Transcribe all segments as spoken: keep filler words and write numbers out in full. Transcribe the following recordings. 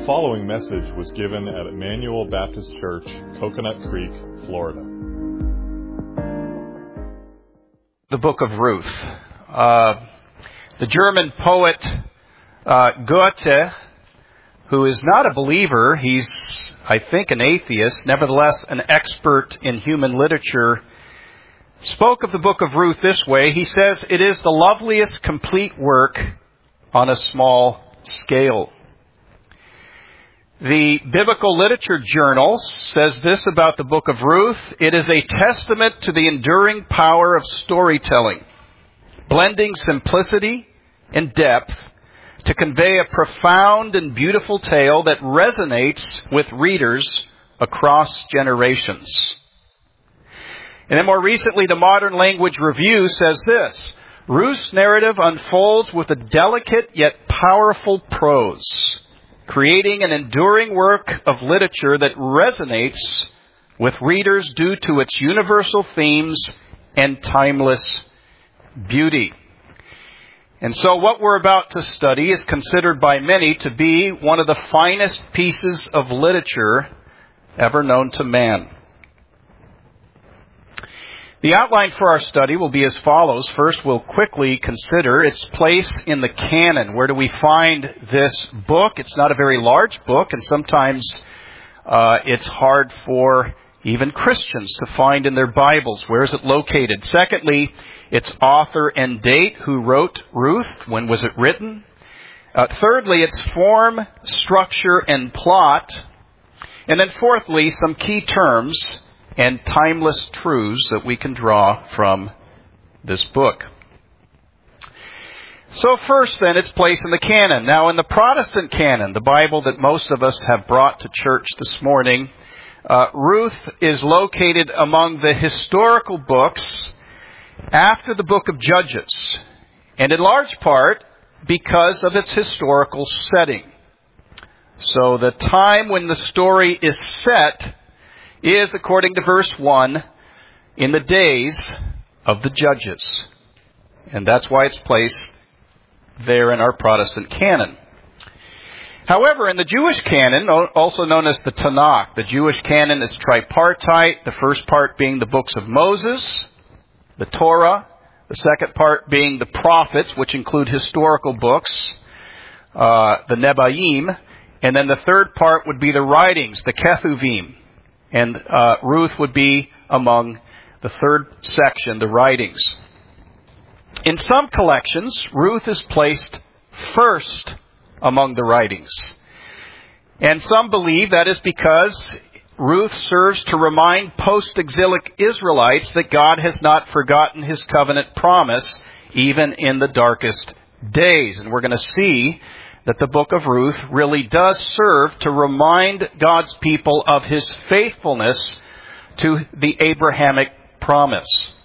following message was given at Emmanuel Baptist Church, Coconut Creek, Florida. The book of Ruth. Uh, the German poet uh, Goethe, who is not a believer, he's, I think, an atheist, nevertheless an expert in human literature, spoke of the book of Ruth this way. He says, "It is the loveliest complete work on a small scale." The Biblical Literature Journal says this about the book of Ruth: "It is a testament to the enduring power of storytelling, blending simplicity and depth to convey a profound and beautiful tale that resonates with readers across generations." And then more recently, the Modern Language Review says this: "Ruth's narrative unfolds with a delicate yet powerful prose, creating an enduring work of literature that resonates with readers due to its universal themes and timeless beauty." And so what we're about to study is considered by many to be one of the finest pieces of literature ever known to man. The outline for our study will be as follows. First, we'll quickly consider its place in the canon. Where do we find this book? It's not a very large book, and sometimes uh, it's hard for even Christians to find in their Bibles. Where is it located? Secondly, its author and date. Who wrote Ruth? When was it written? Uh, thirdly, its form, structure, and plot. And then fourthly, some key terms and timeless truths that we can draw from this book. So first then, its place in the canon. Now in the Protestant canon, the Bible that most of us have brought to church this morning, uh, Ruth is located among the historical books after the book of Judges, and in large part because of its historical setting. So the time when the story is set is, according to verse one, in the days of the Judges. And that's why it's placed there in our Protestant canon. However, in the Jewish canon, also known as the Tanakh, the Jewish canon is tripartite, the first part being the books of Moses, the Torah, the second part being the prophets, which include historical books, uh, the Nebaim, and then the third part would be the writings, the Ketuvim. And uh, Ruth would be among the third section, the writings. In some collections, Ruth is placed first among the writings. And some believe that is because Ruth serves to remind post-exilic Israelites that God has not forgotten His covenant promise, even in the darkest days. And we're going to see that the book of Ruth really does serve to remind God's people of His faithfulness to the Abrahamic promise.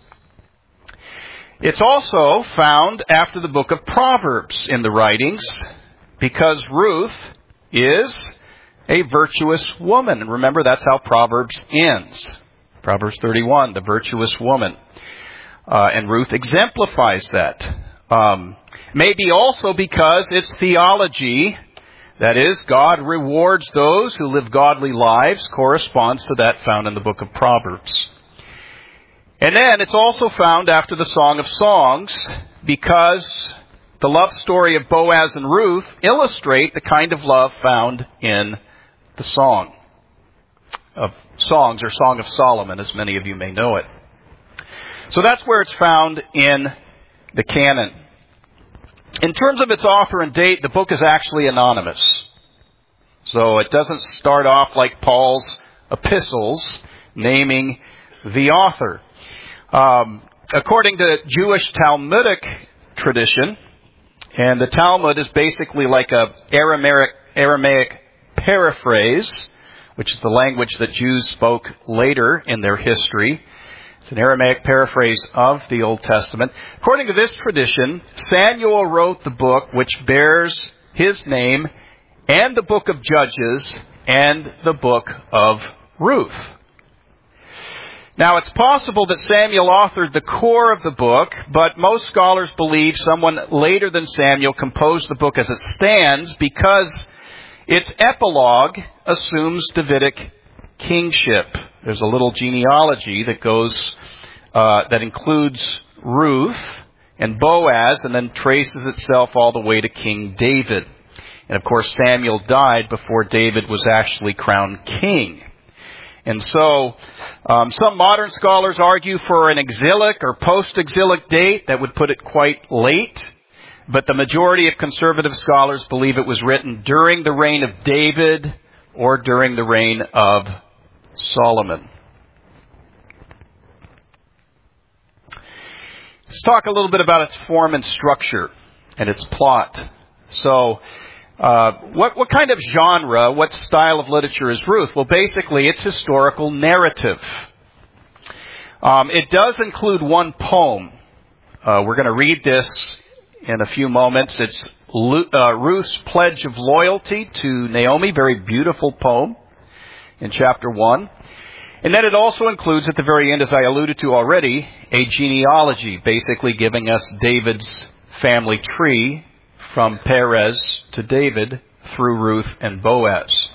It's also found after the book of Proverbs in the writings, because Ruth is a virtuous woman. And remember, that's how Proverbs ends. Proverbs thirty-one, the virtuous woman. Uh, and Ruth exemplifies that. Um, Maybe also because its theology, that is, God rewards those who live godly lives, corresponds to that found in the book of Proverbs. And then it's also found after the Song of Songs, because the love story of Boaz and Ruth illustrate the kind of love found in the Song of Songs, or Song of Solomon, as many of you may know it. So that's where it's found in the canon. In terms of its author and date, the book is actually anonymous. So it doesn't start off like Paul's epistles, naming the author. Um, according to Jewish Talmudic tradition, and the Talmud is basically like a Aramaic, Aramaic paraphrase, which is the language that Jews spoke later in their history. It's an Aramaic paraphrase of the Old Testament. According to this tradition, Samuel wrote the book which bears his name, and the book of Judges, and the book of Ruth. Now, it's possible that Samuel authored the core of the book, but most scholars believe someone later than Samuel composed the book as it stands, because Its epilogue assumes Davidic kingship. There's a little genealogy that goes, uh, that includes Ruth and Boaz, and then traces itself all the way to King David. And of course, Samuel died before David was actually crowned king. And so, um, some modern scholars argue for an exilic or post-exilic date that would put it quite late. But the majority of conservative scholars believe it was written during the reign of David or during the reign of Solomon. Let's talk a little bit about its form and structure and its plot. So, uh, what, what kind of genre, what style of literature is Ruth? Well, basically, it's historical narrative. Um, it does include one poem. Uh, we're going to read this in a few moments. It's uh, Ruth's Pledge of Loyalty to Naomi, very beautiful poem in chapter one. And then it also includes at the very end, as I alluded to already, a genealogy, basically giving us David's family tree from Perez to David through Ruth and Boaz.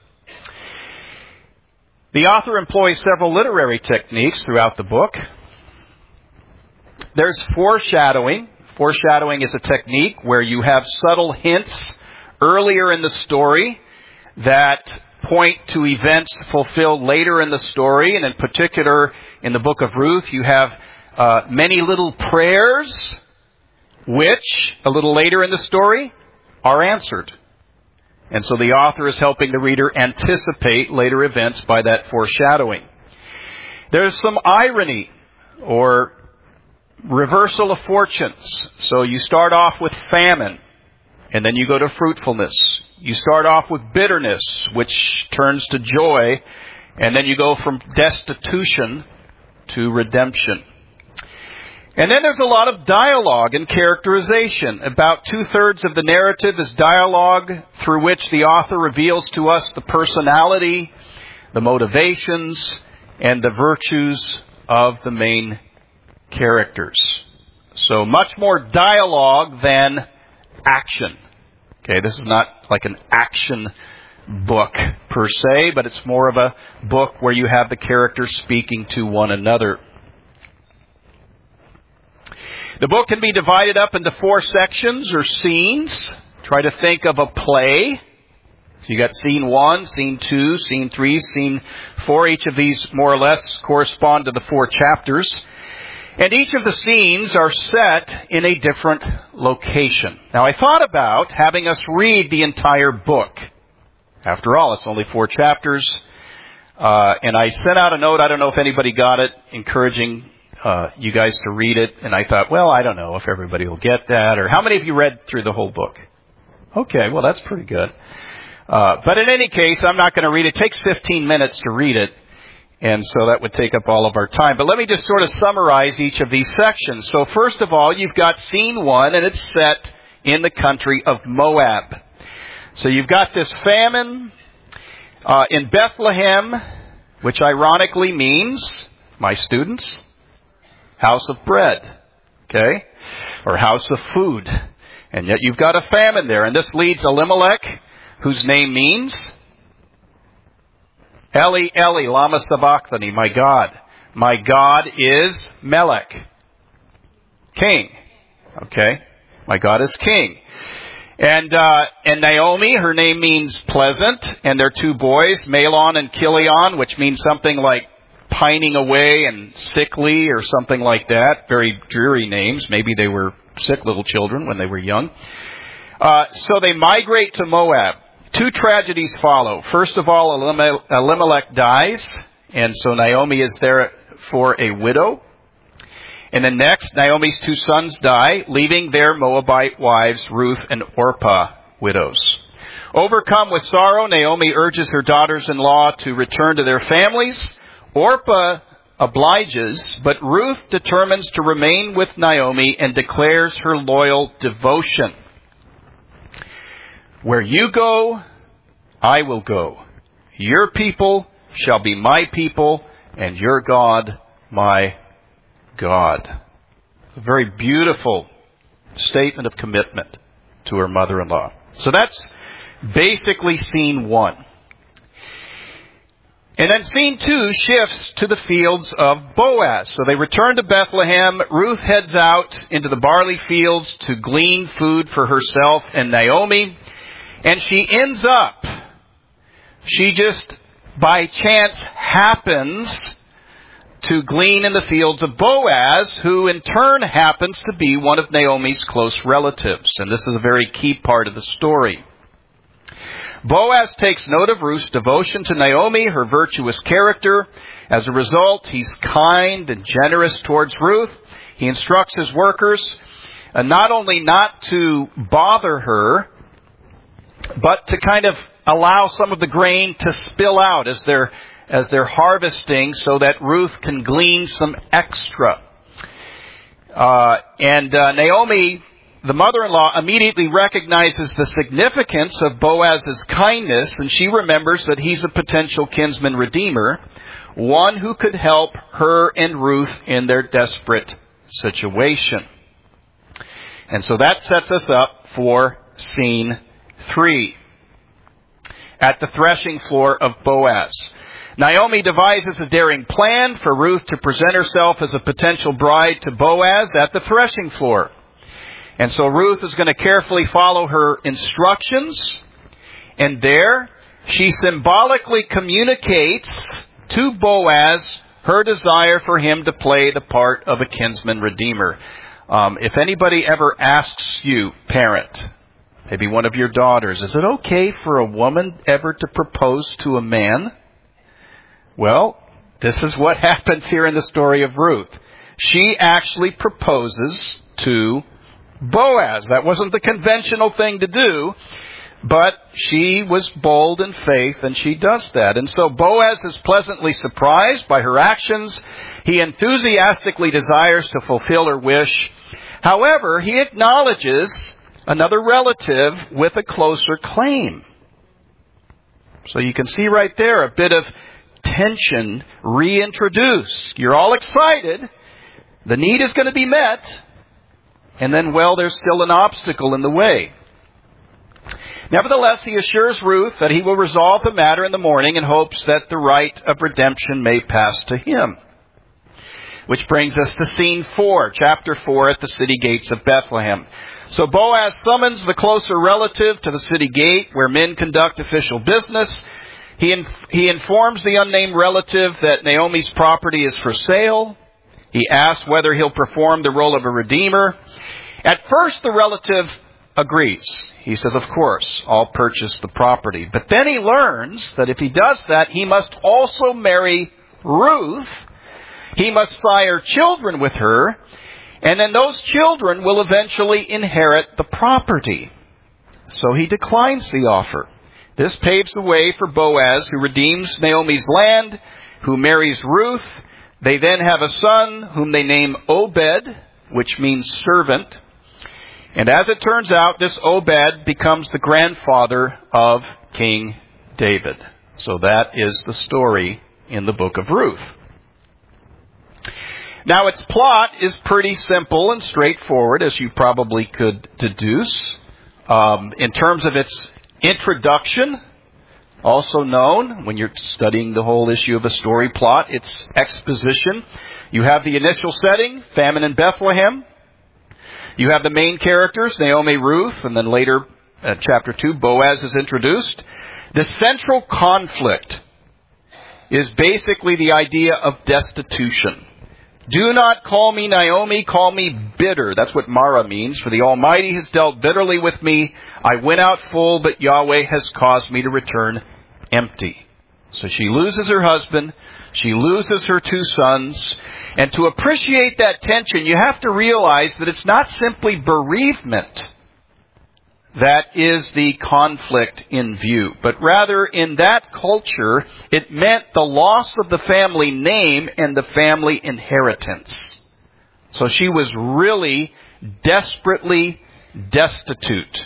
The author employs several literary techniques throughout the book. There's foreshadowing. Foreshadowing is a technique where you have subtle hints earlier in the story that point to events fulfilled later in the story. And in particular, in the book of Ruth, you have uh, many little prayers which, a little later in the story, are answered. And so the author is helping the reader anticipate later events by that foreshadowing. There's some irony or reversal of fortunes. So you start off with famine, and then you go to fruitfulness. You start off with bitterness, which turns to joy, and then you go from destitution to redemption. And then there's a lot of dialogue and characterization. About two-thirds of the narrative is dialogue through which the author reveals to us the personality, the motivations, and the virtues of the main characters. So much more dialogue than action. Okay, this is not like an action book per se, but it's more of a book where you have the characters speaking to one another. The book can be divided up into four sections or scenes. Try to think of a play. So you got scene one, scene two, scene three, scene four. Each of these more or less correspond to the four chapters. And each of the scenes are set in a different location. Now, I thought about having us read the entire book. After all, it's only four chapters. Uh, and I sent out a note, I don't know if anybody got it, encouraging uh, you guys to read it. And I thought, well, I don't know if everybody will get that. Or how many of you read through the whole book? Okay, well, that's pretty good. Uh, but in any case, I'm not going to read it. It takes fifteen minutes to read it. And so that would take up all of our time. But let me just sort of summarize each of these sections. So first of all, you've got scene one, and it's set in the country of Moab. So you've got this famine uh, in Bethlehem, which ironically means, my students, house of bread, okay? Or house of food. And yet you've got a famine there. And this leads Elimelech, whose name means Eli, Eli, lama sabachthani, my God. My God is Melech, king. Okay? My God is king. And, uh, and Naomi, her name means pleasant, and their two boys, Mahlon and Chilion, which means something like pining away and sickly or something like that. Very dreary names. Maybe they were sick little children when they were young. Uh, so they migrate to Moab. Two tragedies follow. First of all, Elimelech dies, and so Naomi is there for a widow. And then next, Naomi's two sons die, leaving their Moabite wives, Ruth and Orpah, widows. Overcome with sorrow, Naomi urges her daughters-in-law to return to their families. Orpah obliges, but Ruth determines to remain with Naomi and declares her loyal devotion. Where you go, I will go. Your people shall be my people, and your God, my God. A very beautiful statement of commitment to her mother-in-law. So that's Basically, scene one. And then scene two shifts to the fields of Boaz. So they return to Bethlehem. Ruth heads out into the barley fields to glean food for herself and Naomi. And she ends up, she just by chance happens to glean in the fields of Boaz, who in turn happens to be one of Naomi's close relatives. And this is a very key part of the story. Boaz takes note of Ruth's devotion to Naomi, her virtuous character. As a result, he's kind and generous towards Ruth. He instructs his workers uh, not only not to bother her, but to kind of allow some of the grain to spill out as they're, as they're harvesting so that Ruth can glean some extra. Uh, and uh, Naomi, the mother-in-law, immediately recognizes the significance of Boaz's kindness, and she remembers that he's a potential kinsman redeemer, one who could help her and Ruth in their desperate situation. And so that sets us up for scene three. At the threshing floor of Boaz. Naomi devises a daring plan for Ruth to present herself as a potential bride to Boaz at the threshing floor. And so Ruth is going to carefully follow her instructions. And there, she symbolically communicates to Boaz her desire for him to play the part of a kinsman redeemer. Um, if anybody ever asks you, parent, maybe one of your daughters, is it okay for a woman ever to propose to a man? Well, this is what happens here in the story of Ruth. She actually proposes to Boaz. That wasn't the conventional thing to do, but she was bold in faith, and she does that. And so Boaz is pleasantly surprised by her actions. He enthusiastically desires to fulfill her wish. However, he acknowledges another relative with a closer claim. So you can see right there a bit of tension reintroduced. You're all excited. The need is going to be met. And then, well, there's still an obstacle in the way. Nevertheless, he assures Ruth that he will resolve the matter in the morning in hopes that the right of redemption may pass to him. Which brings us to scene four, chapter four, at the city gates of Bethlehem. So Boaz summons the closer relative to the city gate where men conduct official business. He, inf- he informs the unnamed relative that Naomi's property is for sale. He asks whether he'll perform the role of a redeemer. At first, the relative agrees. He says, of course, I'll purchase the property. But then he learns that if he does that, he must also marry Ruth. He must sire children with her. And then those children will eventually inherit the property. So he declines the offer. This paves the way for Boaz, who redeems Naomi's land, who marries Ruth. They then have a son whom they name Obed, which means servant. And as it turns out, this Obed becomes the grandfather of King David. So that is the story in the book of Ruth. Now, its plot is pretty simple and straightforward, as you probably could deduce. Um, in terms of its introduction, also known, when you're studying the whole issue of a story plot, it's exposition. You have the initial setting, famine in Bethlehem. You have the main characters, Naomi, Ruth, and then later, uh, chapter two, Boaz is introduced. The central conflict is basically the idea of destitution. Do not call me Naomi, call me bitter. That's what Mara means. For the Almighty has dealt bitterly with me. I went out full, but Yahweh has caused me to return empty. So she loses her husband. She loses her two sons. And to appreciate that tension, you have to realize that it's not simply bereavement that is the conflict in view. But rather, in that culture, it meant the loss of the family name and the family inheritance. So she was really desperately destitute.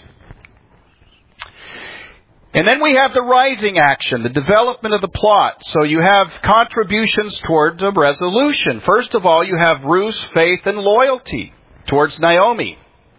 And then we have the rising action, the development of the plot. So you have contributions towards a resolution. First of all, you have Ruth's faith and loyalty towards Naomi.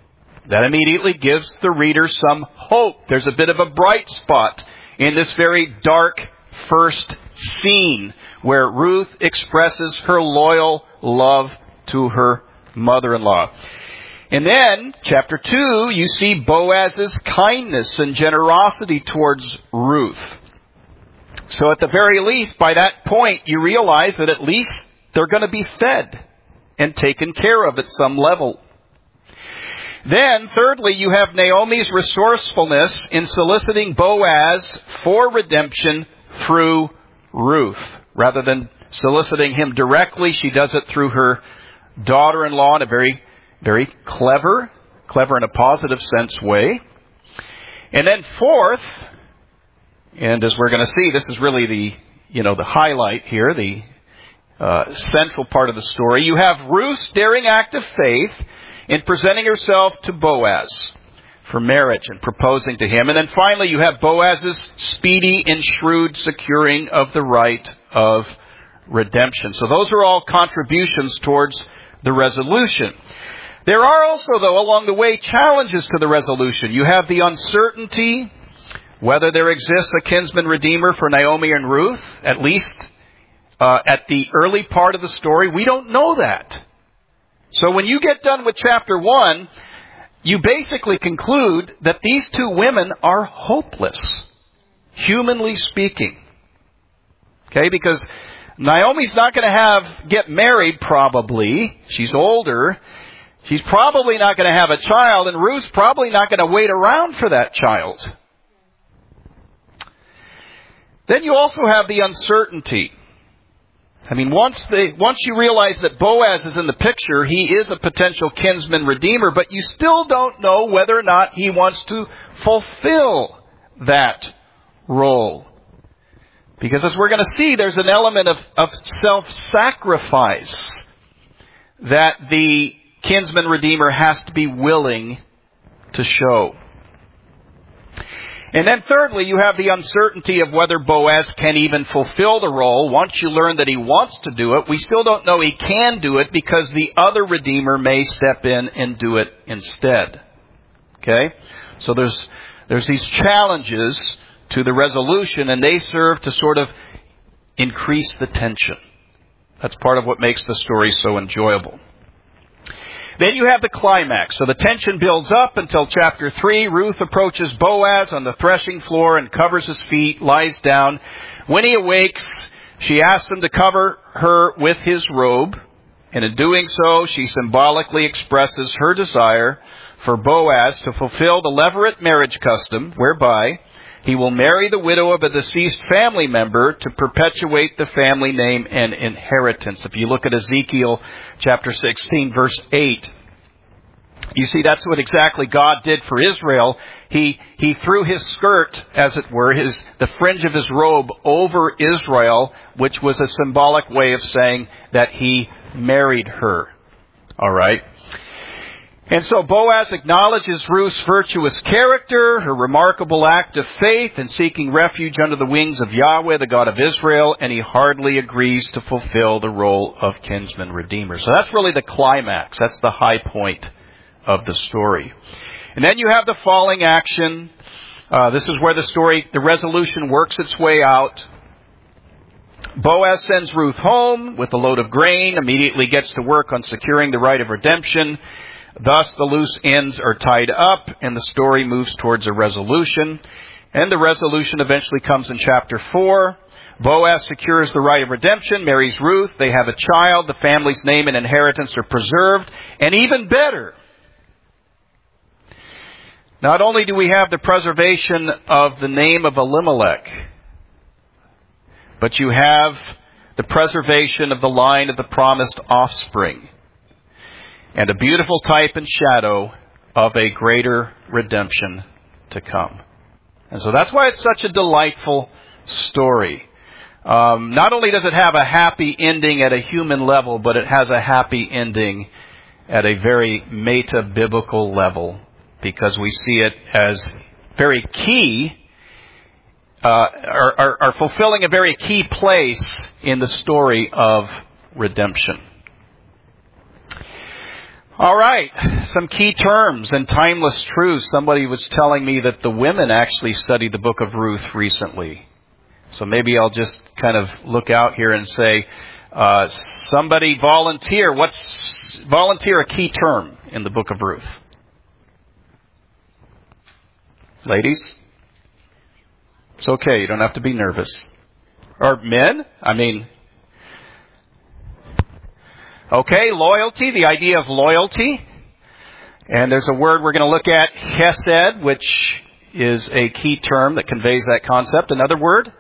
That immediately gives the reader some hope. There's a bit of a bright spot in this very dark first scene where Ruth expresses her loyal love to her mother-in-law. And then, chapter two, you see Boaz's kindness and generosity towards Ruth. So at the very least, by that point, you realize that at least they're going to be fed and taken care of at some level. Then, thirdly, you have Naomi's resourcefulness in soliciting Boaz for redemption through Ruth. Rather than soliciting him directly, she does it through her daughter-in-law in a very, very clever, clever in a positive sense way. And then fourth, and as we're going to see, this is really the, you know, the highlight here, the uh, central part of the story. You have Ruth's daring act of faith in presenting herself to Boaz for marriage and proposing to him. And then finally, you have Boaz's speedy and shrewd securing of the right of redemption. So those are all contributions towards the resolution. There are also, though, along the way, challenges to the resolution. You have the uncertainty whether there exists a kinsman redeemer for Naomi and Ruth, at least uh, at the early part of the story. We don't know that. So when you get done with chapter one, you basically conclude that these two women are hopeless, humanly speaking. Okay, because Naomi's not going to have get married probably. She's older. She's probably not going to have a child, and Ruth's probably not going to wait around for that child. Then you also have the uncertainty. I mean, once they, once you realize that Boaz is in the picture, he is a potential kinsman redeemer, but you still don't know whether or not he wants to fulfill that role. Because as we're going to see, there's an element of, of self-sacrifice that the kinsman redeemer has to be willing to show. And then thirdly, you have the uncertainty of whether Boaz can even fulfill the role. Once you learn that he wants to do it, we still don't know he can do it because the other redeemer may step in and do it instead. Okay? So there's there's these challenges to the resolution, and they serve to sort of increase the tension. That's part of what makes the story so enjoyable. Then you have the climax. So the tension builds up until chapter three. Ruth approaches Boaz on the threshing floor and covers his feet, lies down. When he awakes, she asks him to cover her with his robe. And in doing so, she symbolically expresses her desire for Boaz to fulfill the levirate marriage custom, whereby he will marry the widow of a deceased family member to perpetuate the family name and inheritance. If you look at Ezekiel chapter sixteen, verse eight, you see that's what exactly God did for Israel. He he threw his skirt, as it were, his the fringe of his robe over Israel, which was a symbolic way of saying that he married her. All right. And so Boaz acknowledges Ruth's virtuous character, her remarkable act of faith in seeking refuge under the wings of Yahweh, the God of Israel, and he hardly agrees to fulfill the role of kinsman redeemer. So that's really the climax. That's the high point of the story. And then you have the falling action. Uh, this is where the story, the resolution works its way out. Boaz sends Ruth home with a load of grain, immediately gets to work on securing the right of redemption. Thus, the loose ends are tied up, and the story moves towards a resolution. And the resolution eventually comes in chapter four. Boaz secures the right of redemption, marries Ruth. They have a child. The family's name and inheritance are preserved. And even better, not only do we have the preservation of the name of Elimelech, but you have the preservation of the line of the promised offspring, and a beautiful type and shadow of a greater redemption to come. And so that's why it's such a delightful story. Um, not only does it have a happy ending at a human level, but it has a happy ending at a very meta-biblical level, because we see it as very key, uh, are, are, are fulfilling a very key place in the story of redemption. All right, some key terms and timeless truths. Somebody was telling me that the women actually studied the book of Ruth recently. So maybe I'll just kind of look out here and say, uh, somebody volunteer. What's volunteer a key term in the book of Ruth? Ladies? It's okay. You don't have to be nervous. Or men? I mean... Okay, loyalty, the idea of loyalty. And there's a word we're going to look at, chesed, which is a key term that conveys that concept. Another word?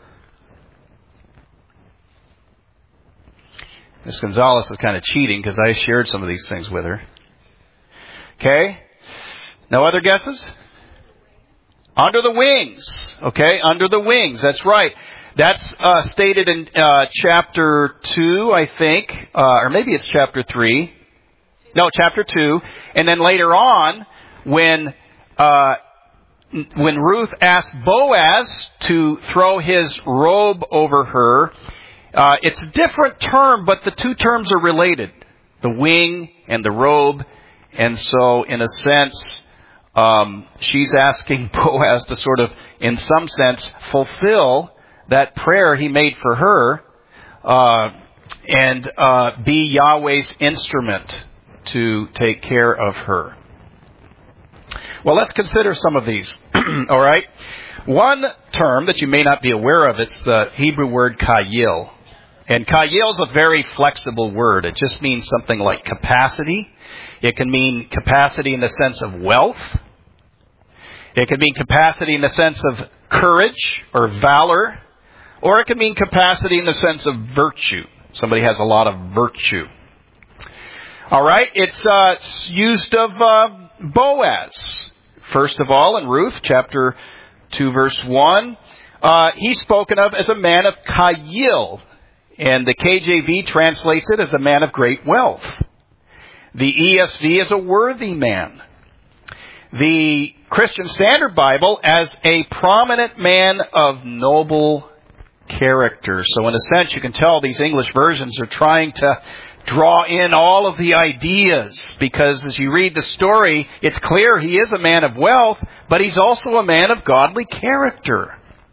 Miss Gonzalez is kind of cheating because I shared some of these things with her. Okay. No other guesses? Under the wings. Okay, under the wings. That's right. That's uh, stated in uh, chapter two, I think, uh, or maybe it's chapter three. No, chapter two. And then later on, when uh, when Ruth asked Boaz to throw his robe over her, uh, it's a different term, but the two terms are related: the wing and the robe. And so, in a sense, um, she's asking Boaz to sort of, in some sense, fulfill that prayer he made for her, uh, and uh, be Yahweh's instrument to take care of her. Well, let's consider some of these. All right. One term that you may not be aware of is the Hebrew word kayil. And kayil is a very flexible word. It just means something like capacity. It can mean capacity in the sense of wealth. It can mean capacity in the sense of courage or valor. Or it can mean capacity in the sense of virtue. Somebody has a lot of virtue. All right, it's, uh, it's used of uh, Boaz. First of all, in Ruth, chapter two, verse one, uh, he's spoken of as a man of kayil. And the K J V translates it as a man of great wealth. The E S V is a worthy man. The Christian Standard Bible as a prominent man of noble character. So in a sense, you can tell these English versions are trying to draw in all of the ideas, because as you read the story, it's clear he is a man of wealth, but he's also a man of godly character.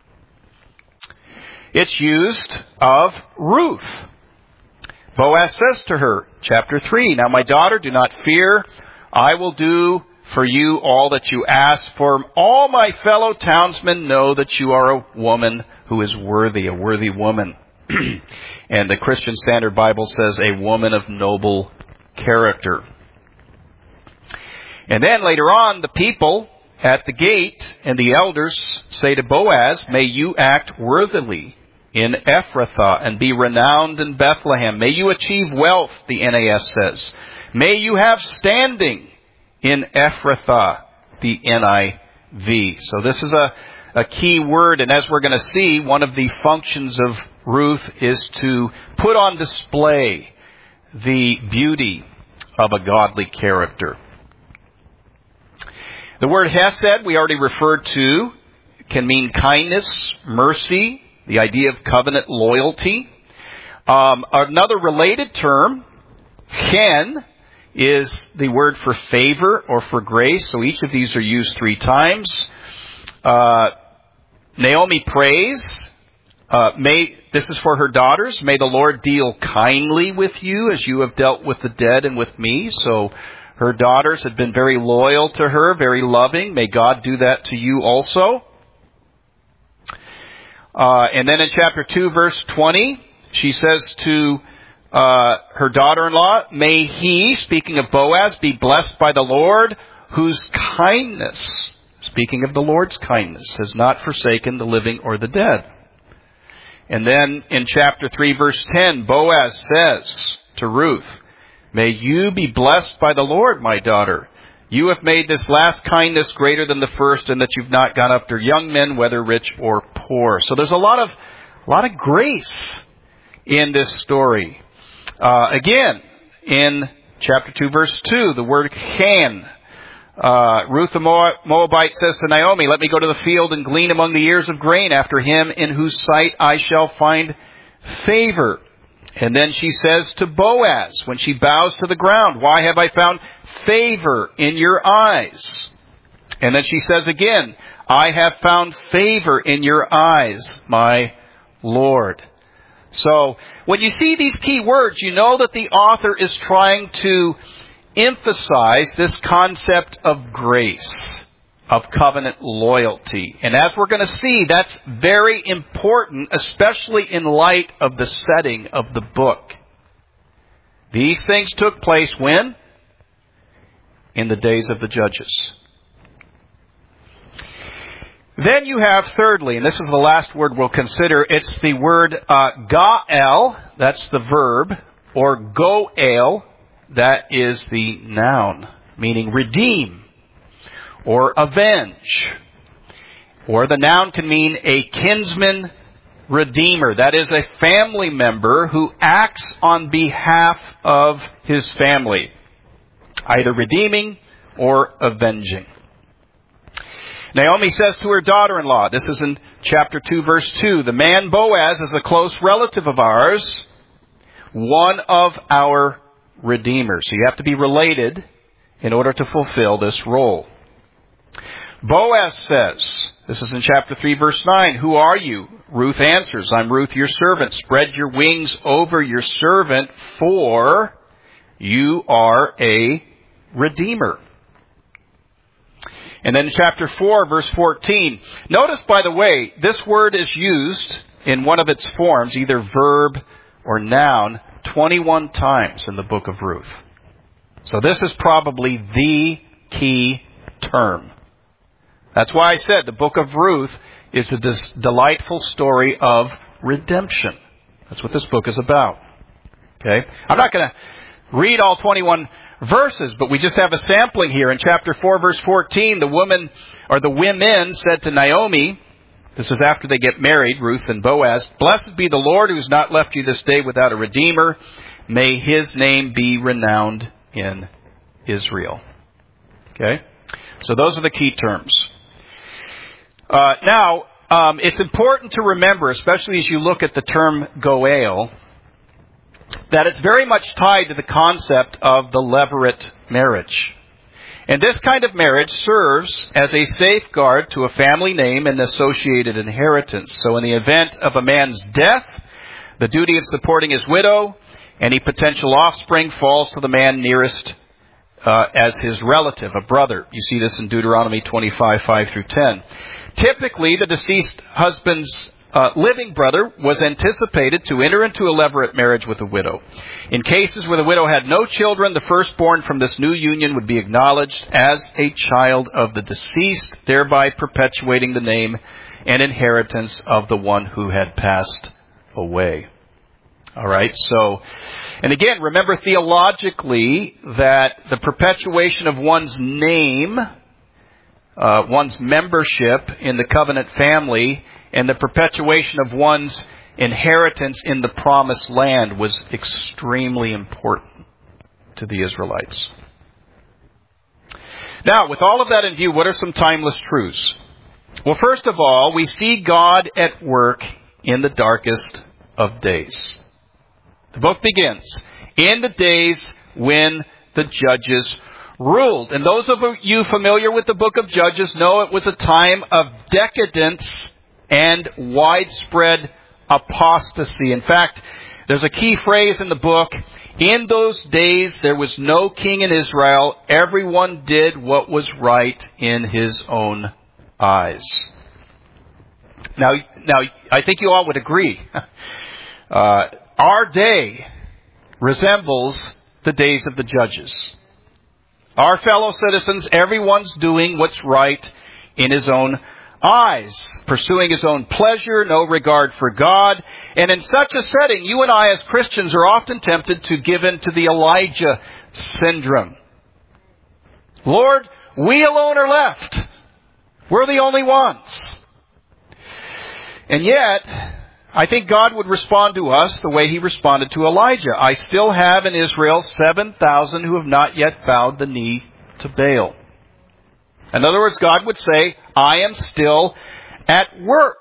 It's used of Ruth. Boaz says to her, chapter three, "Now my daughter, do not fear. I will do for you all that you ask, for all my fellow townsmen know that you are a woman who is worthy, a worthy woman." And the Christian Standard Bible says a woman of noble character. And then later on, the people at the gate and the elders say to Boaz, "May you act worthily in Ephrathah and be renowned in Bethlehem. May you achieve wealth," the N A S says. "May you have standing in Ephrathah," the N I V. So this is a, a key word, and as we're going to see, one of the functions of Ruth is to put on display the beauty of a godly character. The word hesed, we already referred to, can mean kindness, mercy, the idea of covenant loyalty. Um, another related term, chen, is the word for favor or for grace. So each of these are used three times. Uh, Naomi prays. Uh, may this is for her daughters. "May the Lord deal kindly with you as you have dealt with the dead and with me." So her daughters had been very loyal to her, very loving. May God do that to you also. Uh, and then in chapter two, verse twenty, she says to uh, her daughter-in-law, "May he," speaking of Boaz, "be blessed by the Lord, whose kindness," speaking of the Lord's kindness, "has not forsaken the living or the dead." And then in chapter three, verse ten, Boaz says to Ruth, "May you be blessed by the Lord, my daughter. You have made this last kindness greater than the first, and that you've not gone after young men, whether rich or poor." So there's a lot of, a lot of grace in this story. Uh, again, in chapter two, verse two, the word chen. Uh, Ruth the Moabite says to Naomi, "Let me go to the field and glean among the ears of grain after him in whose sight I shall find favor." And then she says to Boaz, when she bows to the ground, "Why have I found favor in your eyes?" And then she says again, "I have found favor in your eyes, my Lord." So, when you see these key words, you know that the author is trying to emphasize this concept of grace, of covenant loyalty. And as we're going to see, that's very important, especially in light of the setting of the book. These things took place when? In the days of the judges. Then you have, thirdly, and this is the last word we'll consider, it's the word uh, Gael, that's the verb, or Goel, that is the noun, meaning redeem, or avenge. Or the noun can mean a kinsman redeemer, that is a family member who acts on behalf of his family, either redeeming or avenging. Naomi says to her daughter-in-law, this is in chapter two, verse two, "The man Boaz is a close relative of ours, one of our redeemers." So you have to be related in order to fulfill this role. Boaz says, this is in chapter three, verse nine, "Who are you?" Ruth answers, "I'm Ruth, your servant. Spread your wings over your servant, for you are a redeemer." And then in chapter four, verse fourteen. Notice, by the way, this word is used in one of its forms, either verb or noun, twenty-one times in the book of Ruth. So this is probably the key term. That's why I said the book of Ruth is a dis- delightful story of redemption. That's what this book is about. Okay? I'm not going to read all twenty-one verses, but we just have a sampling here. In chapter four, verse fourteen, the woman, or the women said to Naomi, this is after they get married, Ruth and Boaz, "Blessed be the Lord who has not left you this day without a redeemer. May his name be renowned in Israel." Okay? So those are the key terms. Uh, now, um, it's important to remember, especially as you look at the term Goel, that it's very much tied to the concept of the levirate marriage. And this kind of marriage serves as a safeguard to a family name and associated inheritance. So in the event of a man's death, the duty of supporting his widow, any potential offspring, falls to the man nearest uh, as his relative, a brother. You see this in Deuteronomy twenty-five, five through ten. Typically, the deceased husband's Uh, living brother was anticipated to enter into a levirate marriage with a widow. In cases where the widow had no children, the firstborn from this new union would be acknowledged as a child of the deceased, thereby perpetuating the name and inheritance of the one who had passed away. All right, so, and again, remember theologically that the perpetuation of one's name, uh, one's membership in the covenant family, and the perpetuation of one's inheritance in the promised land was extremely important to the Israelites. Now, with all of that in view, what are some timeless truths? Well, first of all, we see God at work in the darkest of days. The book begins, "In the days when the judges ruled." And those of you familiar with the book of Judges know it was a time of decadence and widespread apostasy. In fact, there's a key phrase in the book, "In those days there was no king in Israel. Everyone did what was right in his own eyes." Now, now I think you all would agree. Uh, our day resembles the days of the judges. Our fellow citizens, everyone's doing what's right in his own eyes, pursuing his own pleasure, no regard for God. And in such a setting, you and I as Christians are often tempted to give in to the Elijah syndrome. Lord, we alone are left. We're the only ones. And yet, I think God would respond to us the way he responded to Elijah. "I still have in Israel seven thousand who have not yet bowed the knee to Baal." In other words, God would say, I am still at work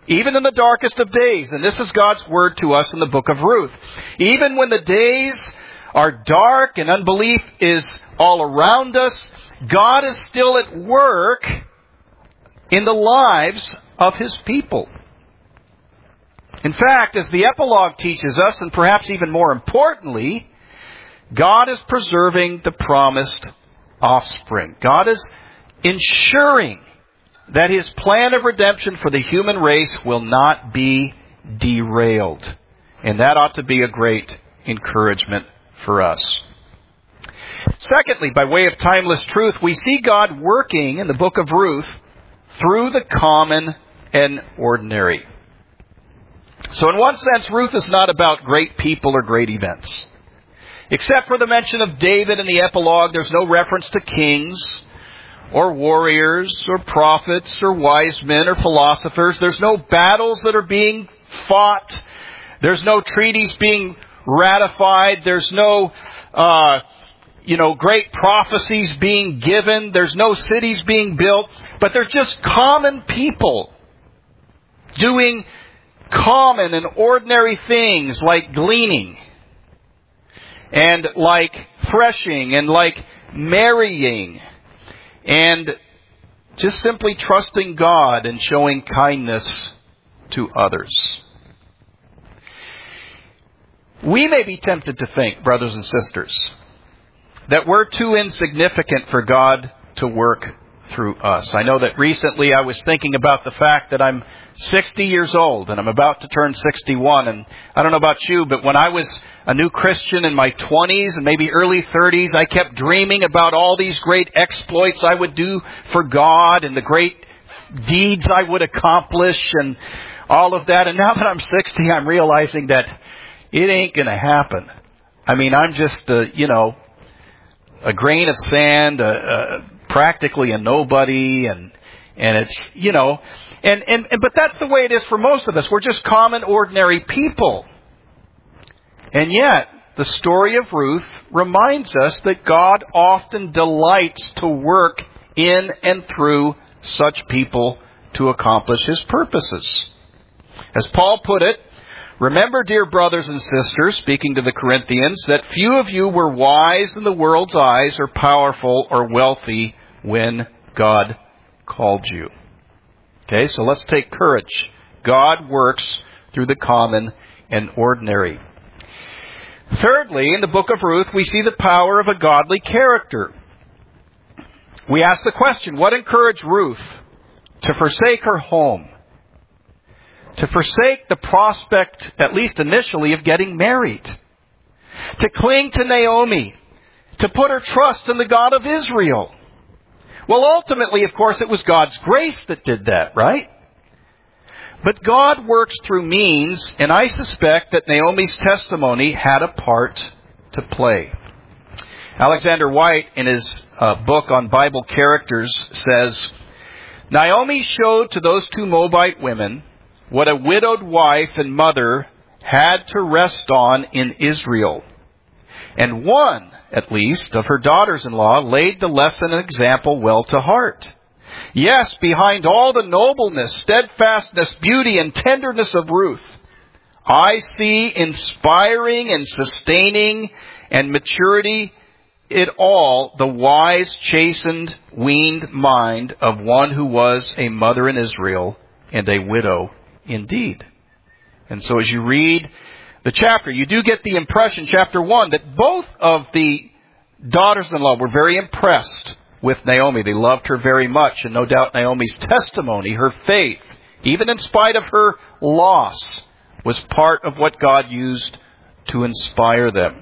even in the darkest of days. And this is God's word to us in the book of Ruth. Even when the days are dark and unbelief is all around us, God is still at work in the lives of His people. In fact, as the epilogue teaches us, and perhaps even more importantly, God is preserving the promised offspring. God is ensuring that His plan of redemption for the human race will not be derailed. And that ought to be a great encouragement for us. Secondly, by way of timeless truth, we see God working in the book of Ruth through the common and ordinary. So in one sense, Ruth is not about great people or great events. Except for the mention of David in the epilogue, there's no reference to kings or warriors or prophets or wise men or philosophers. There's no battles that are being fought. There's no treaties being ratified. There's no, uh, you know, great prophecies being given. There's no cities being built. But there's just common people doing common and ordinary things like gleaning and like threshing and like marrying and just simply trusting God and showing kindness to others. We may be tempted to think, brothers and sisters, that we're too insignificant for God to work through us. I know that recently I was thinking about the fact that I'm sixty years old and I'm about to turn sixty-one. And I don't know about you, but when I was a new Christian in my twenties and maybe early thirties, I kept dreaming about all these great exploits I would do for God and the great deeds I would accomplish and all of that. And now that I'm sixty, I'm realizing that it ain't going to happen. I mean, I'm just, uh, you know, a grain of sand, uh, uh, practically a nobody, and and it's, you know, and, and, and but that's the way it is for most of us. We're just common, ordinary people. And yet, the story of Ruth reminds us that God often delights to work in and through such people to accomplish His purposes. As Paul put it, remember, dear brothers and sisters, speaking to the Corinthians, that few of you were wise in the world's eyes or powerful or wealthy when God called you. Okay, so let's take courage. God works through the common and ordinary. Thirdly, in the book of Ruth, we see the power of a godly character. We ask the question, what encouraged Ruth to forsake her home? To forsake the prospect, at least initially, of getting married. To cling to Naomi. To put her trust in the God of Israel. Well, ultimately, of course, it was God's grace that did that, right? But God works through means, and I suspect that Naomi's testimony had a part to play. Alexander White, in his uh, book on Bible characters, says, Naomi showed to those two Moabite women what a widowed wife and mother had to rest on in Israel. And one, at least, of her daughters-in-law laid the lesson and example well to heart. Yes, behind all the nobleness, steadfastness, beauty, and tenderness of Ruth, I see inspiring and sustaining and maturity it all the wise, chastened, weaned mind of one who was a mother in Israel and a widow indeed. And so as you read the chapter, you do get the impression, chapter one, that both of the daughters-in-law were very impressed with Naomi. They loved her very much, and no doubt Naomi's testimony, her faith, even in spite of her loss, was part of what God used to inspire them.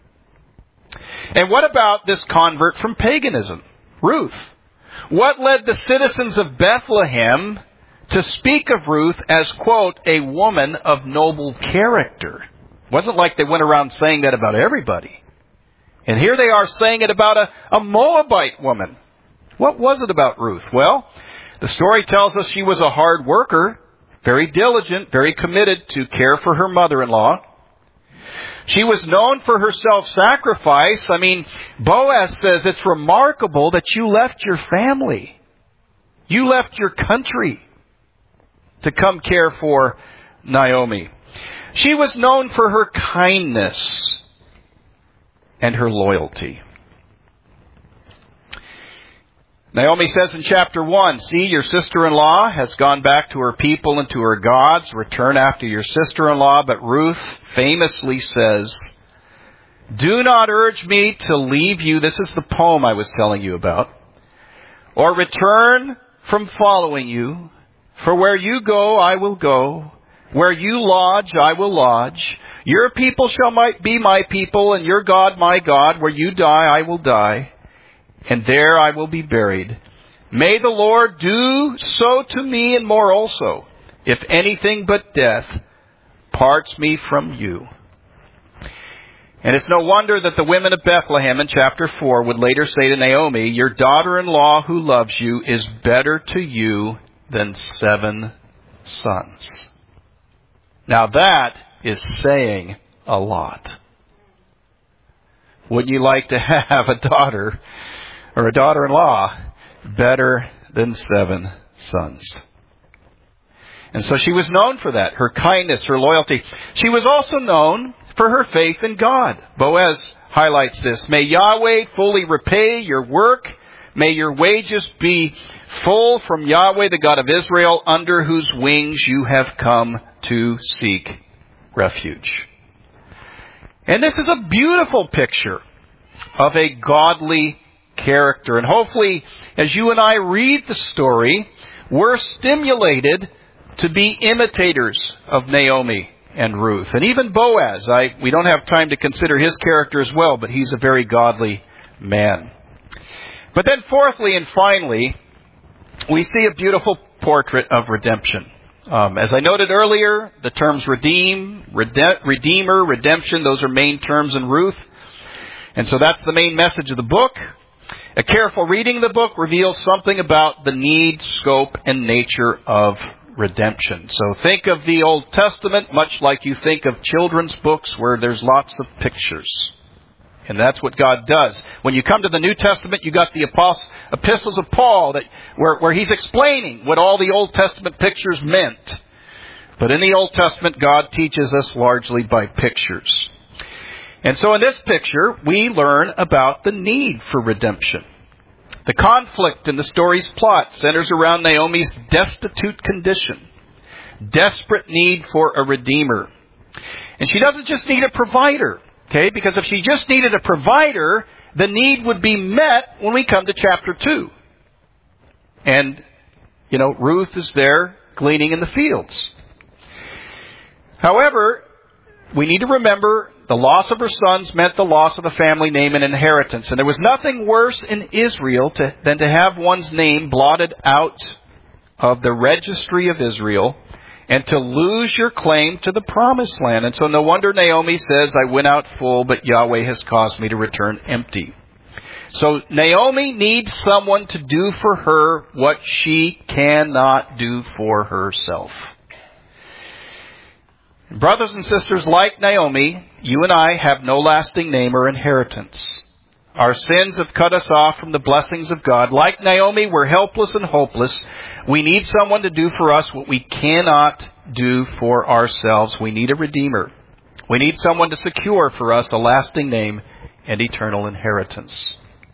And what about this convert from paganism, Ruth? What led the citizens of Bethlehem to speak of Ruth as, quote, a woman of noble character? It wasn't like they went around saying that about everybody. And here they are saying it about a, a Moabite woman. What was it about Ruth? Well, the story tells us she was a hard worker, very diligent, very committed to care for her mother-in-law. She was known for her self-sacrifice. I mean, Boaz says it's remarkable that you left your family. You left your country. to come care for Naomi. She was known for her kindness and her loyalty. Naomi says in chapter one, "See, your sister-in-law has gone back to her people and to her gods. Return after your sister-in-law." But Ruth famously says, "Do not urge me to leave you." This is the poem I was telling you about. "Or return from following you. For where you go, I will go. Where you lodge, I will lodge. Your people shall be my people, and your God my God. Where you die, I will die, and there I will be buried. May the Lord do so to me and more also, if anything but death parts me from you." And it's no wonder that the women of Bethlehem in chapter four would later say to Naomi, "Your daughter-in-law who loves you is better to you than seven sons." Now that is saying a lot. Wouldn't you like to have a daughter or a daughter-in-law better than seven sons? And so she was known for that, her kindness, her loyalty. She was also known for her faith in God. Boaz highlights this. "May Yahweh fully repay your work. May your wages be full from Yahweh, the God of Israel, under whose wings you have come to seek refuge." And this is a beautiful picture of a godly character. And hopefully, as you and I read the story, we're stimulated to be imitators of Naomi and Ruth. And even Boaz. I, we don't have time to consider his character as well, but he's a very godly man. But then fourthly and finally, we see a beautiful portrait of redemption. Um, as I noted earlier, the terms redeem, rede- redeemer, redemption, those are main terms in Ruth. And so that's the main message of the book. A careful reading of the book reveals something about the need, scope, and nature of redemption. So think of the Old Testament much like you think of children's books where there's lots of pictures. And that's what God does. When you come to the New Testament, you got the epistles of Paul that where, where he's explaining what all the Old Testament pictures meant. But in the Old Testament, God teaches us largely by pictures. And so in this picture, we learn about the need for redemption. The conflict in the story's plot centers around Naomi's destitute condition, desperate need for a redeemer. And she doesn't just need a provider. Okay, because if she just needed a provider, the need would be met when we come to chapter two. And, you know, Ruth is there gleaning in the fields. However, we need to remember the loss of her sons meant the loss of the family name and inheritance. And there was nothing worse in Israel to, than to have one's name blotted out of the registry of Israel and to lose your claim to the promised land. And so no wonder Naomi says, "I went out full, but Yahweh has caused me to return empty." So Naomi needs someone to do for her what she cannot do for herself. Brothers and sisters, like Naomi, you and I have no lasting name or inheritance. Our sins have cut us off from the blessings of God. Like Naomi, we're helpless and hopeless. We need someone to do for us what we cannot do for ourselves. We need a redeemer. We need someone to secure for us a lasting name and eternal inheritance.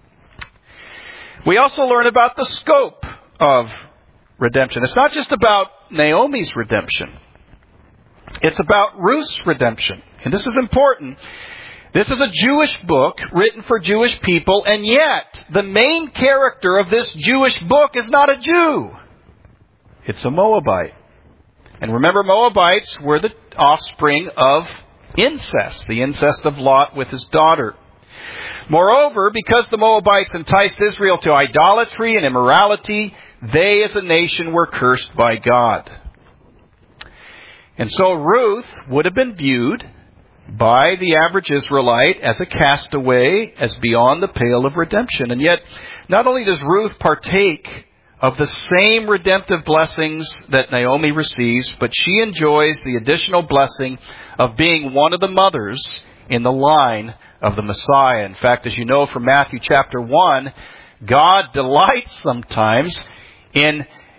We also learn about the scope of redemption. It's not just about Naomi's redemption. It's about Ruth's redemption. And this is important. This is a Jewish book written for Jewish people, and yet the main character of this Jewish book is not a Jew. It's a Moabite. And remember, Moabites were the offspring of incest, the incest of Lot with his daughter. Moreover, because the Moabites enticed Israel to idolatry and immorality, they as a nation were cursed by God. And so Ruth would have been viewed by the average Israelite as a castaway, as beyond the pale of redemption. And yet, not only does Ruth partake of the same redemptive blessings that Naomi receives, but she enjoys the additional blessing of being one of the mothers in the line of the Messiah. In fact, as you know from Matthew chapter one, God delights sometimes in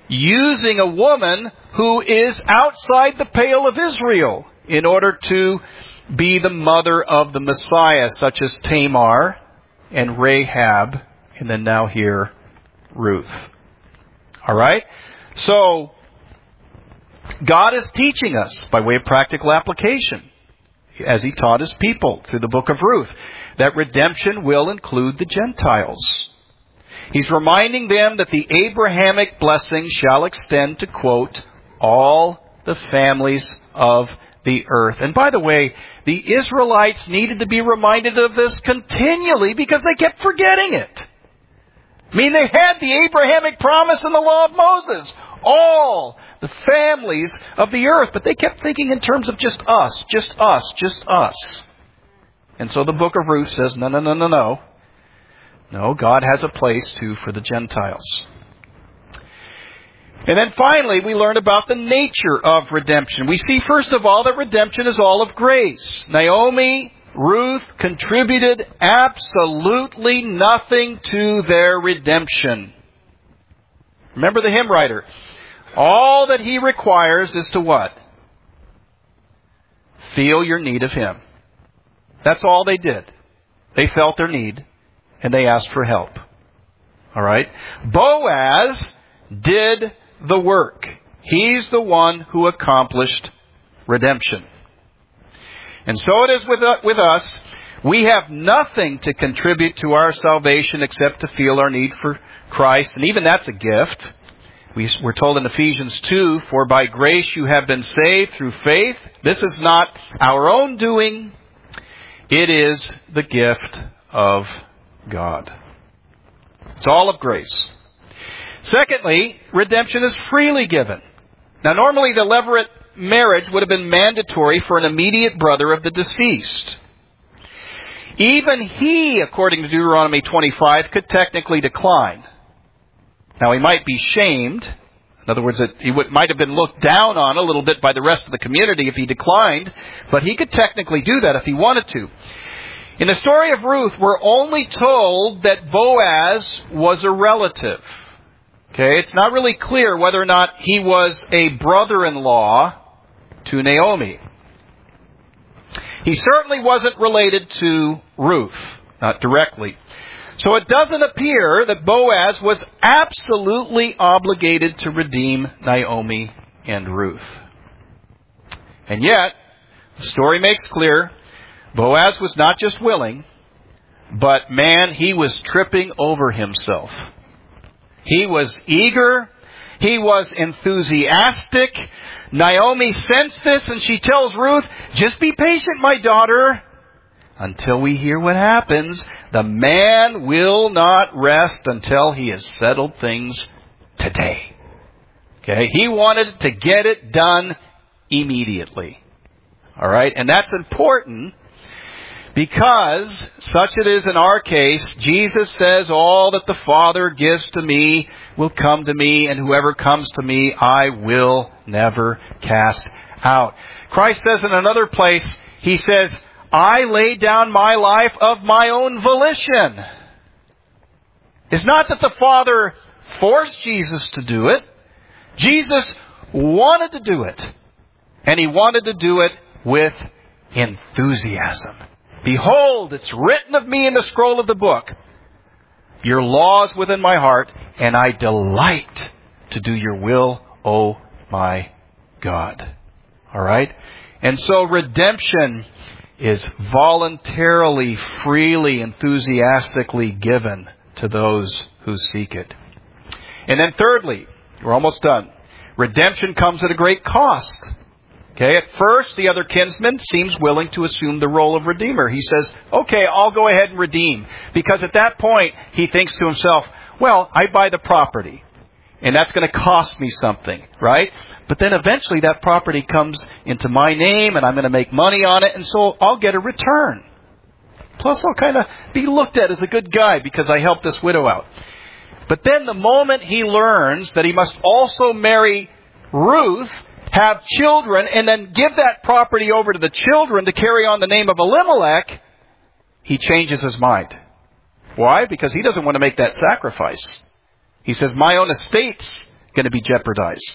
using a woman who is outside the pale of Israel in order to be the mother of the Messiah, such as Tamar and Rahab, and then now here, Ruth. All right? So, God is teaching us by way of practical application, as He taught His people through the book of Ruth, that redemption will include the Gentiles. He's reminding them that the Abrahamic blessing shall extend to, quote, all the families of the earth. And by the way, the Israelites needed to be reminded of this continually because they kept forgetting it. I mean, they had the Abrahamic promise in the law of Moses. All the families of the earth. But they kept thinking in terms of just us, just us, just us. And so the book of Ruth says, no, no, no, no, no. No, God has a place too for the Gentiles. And then finally, we learn about the nature of redemption. We see, first of all, that redemption is all of grace. Naomi, Ruth contributed absolutely nothing to their redemption. Remember the hymn writer. All that he requires is to what? Feel your need of Him. That's all they did. They felt their need, and they asked for help. All right? Boaz did the work. He's the one who accomplished redemption. And so it is with, uh, with us. We have nothing to contribute to our salvation except to feel our need for Christ. And even that's a gift. We, we're told in Ephesians two, for by grace you have been saved through faith. This is not our own doing. It is the gift of God. It's all of grace. Secondly, redemption is freely given. Now, normally the levirate marriage would have been mandatory for an immediate brother of the deceased. Even he, according to Deuteronomy twenty-five, could technically decline. Now, he might be shamed. In other words, he would, might have been looked down on a little bit by the rest of the community if he declined, but he could technically do that if he wanted to. In the story of Ruth, we're only told that Boaz was a relative. Okay, it's not really clear whether or not he was a brother-in-law to Naomi. He certainly wasn't related to Ruth, not directly. So it doesn't appear that Boaz was absolutely obligated to redeem Naomi and Ruth. And yet, the story makes clear, Boaz was not just willing, but man, he was tripping over himself. He was eager. He was enthusiastic. Naomi sensed this and she tells Ruth, just be patient, my daughter, until we hear what happens. The man will not rest until he has settled things today. Okay, he wanted to get it done immediately. All right, and that's important because, such it is in our case, Jesus says, all that the Father gives to me will come to me, and whoever comes to me I will never cast out. Christ says in another place, He says, I lay down my life of my own volition. It's not that the Father forced Jesus to do it. Jesus wanted to do it. And He wanted to do it with enthusiasm. Behold, it's written of me in the scroll of the book. Your law is within my heart, and I delight to do your will, O my God. All right? And so redemption is voluntarily, freely, enthusiastically given to those who seek it. And then thirdly, we're almost done. Redemption comes at a great cost. Okay, at first, the other kinsman seems willing to assume the role of redeemer. He says, okay, I'll go ahead and redeem. Because at that point, he thinks to himself, well, I buy the property. And that's going to cost me something, right? But then eventually that property comes into my name and I'm going to make money on it. And so I'll get a return. Plus, I'll kind of be looked at as a good guy because I helped this widow out. But then the moment he learns that he must also marry Ruth, have children, and then give that property over to the children to carry on the name of Elimelech, he changes his mind. Why? Because he doesn't want to make that sacrifice. He says, my own estates going to be jeopardized.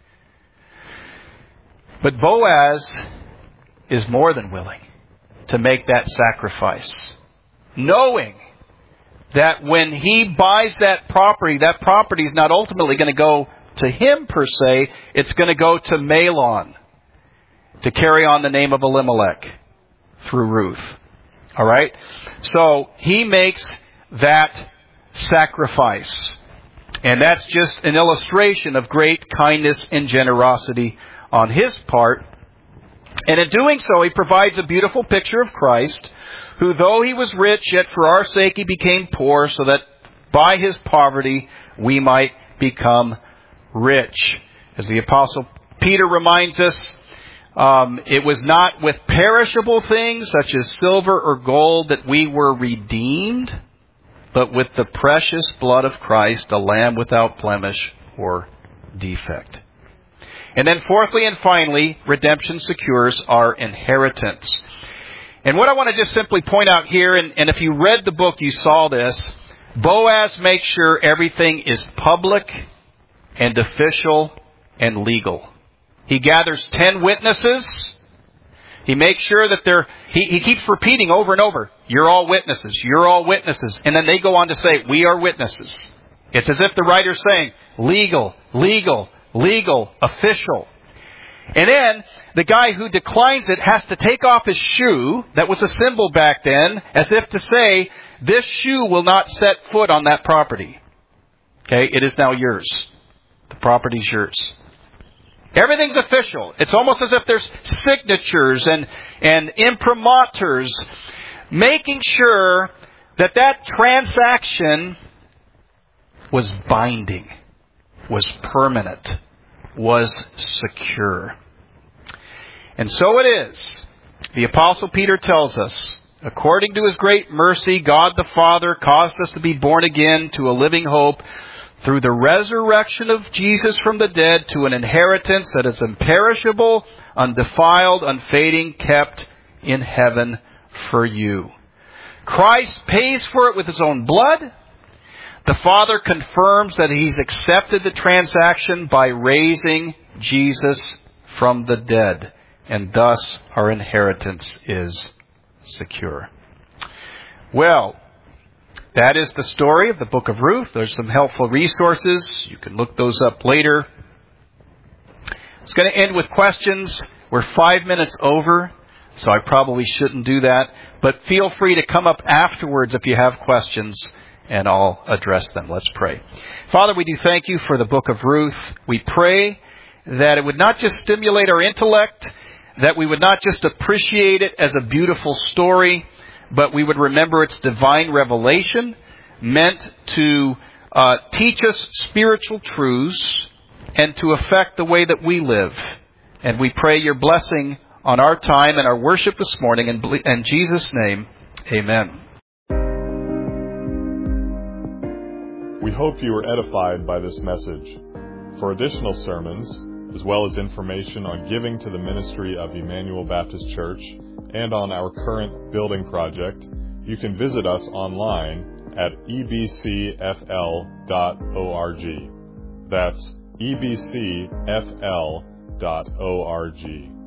But Boaz is more than willing to make that sacrifice, knowing that when he buys that property, that property is not ultimately going to go to him per se, it's going to go to Mahlon to carry on the name of Elimelech through Ruth. All right? So he makes that sacrifice. And that's just an illustration of great kindness and generosity on his part. And in doing so, he provides a beautiful picture of Christ, who though he was rich, yet for our sake he became poor, so that by his poverty we might become rich. As the Apostle Peter reminds us, um, it was not with perishable things such as silver or gold that we were redeemed, but with the precious blood of Christ, a lamb without blemish or defect. And then fourthly and finally, redemption secures our inheritance. And what I want to just simply point out here, and, and if you read the book, you saw this, Boaz makes sure everything is public and official and legal. He gathers ten witnesses. He makes sure that they're, he, he keeps repeating over and over, you're all witnesses, you're all witnesses. And then they go on to say, we are witnesses. It's as if the writer's saying, legal, legal, legal, official. And then the guy who declines it has to take off his shoe, that was a symbol back then, as if to say, this shoe will not set foot on that property. Okay, it is now yours. The property's yours. Everything's official. It's almost as if there's signatures and, and imprimaturs, making sure that that transaction was binding, was permanent, was secure. And so it is. The Apostle Peter tells us, according to his great mercy, God the Father caused us to be born again to a living hope through the resurrection of Jesus from the dead to an inheritance that is imperishable, undefiled, unfading, kept in heaven for you. Christ pays for it with his own blood. The Father confirms that he's accepted the transaction by raising Jesus from the dead. And thus our inheritance is secure. Well, that is the story of the book of Ruth. There's some helpful resources. You can look those up later. It's going to end with questions. We're five minutes over, so I probably shouldn't do that. But feel free to come up afterwards if you have questions, and I'll address them. Let's pray. Father, we do thank you for the book of Ruth. We pray that it would not just stimulate our intellect, that we would not just appreciate it as a beautiful story, but we would remember its divine revelation meant to uh, teach us spiritual truths and to affect the way that we live. And we pray your blessing on our time and our worship this morning. In, in Jesus' name, amen. We hope you were edified by this message. For additional sermons, as well as information on giving to the ministry of Emmanuel Baptist Church and on our current building project, you can visit us online at e b c f l dot org. That's e b c f l dot org.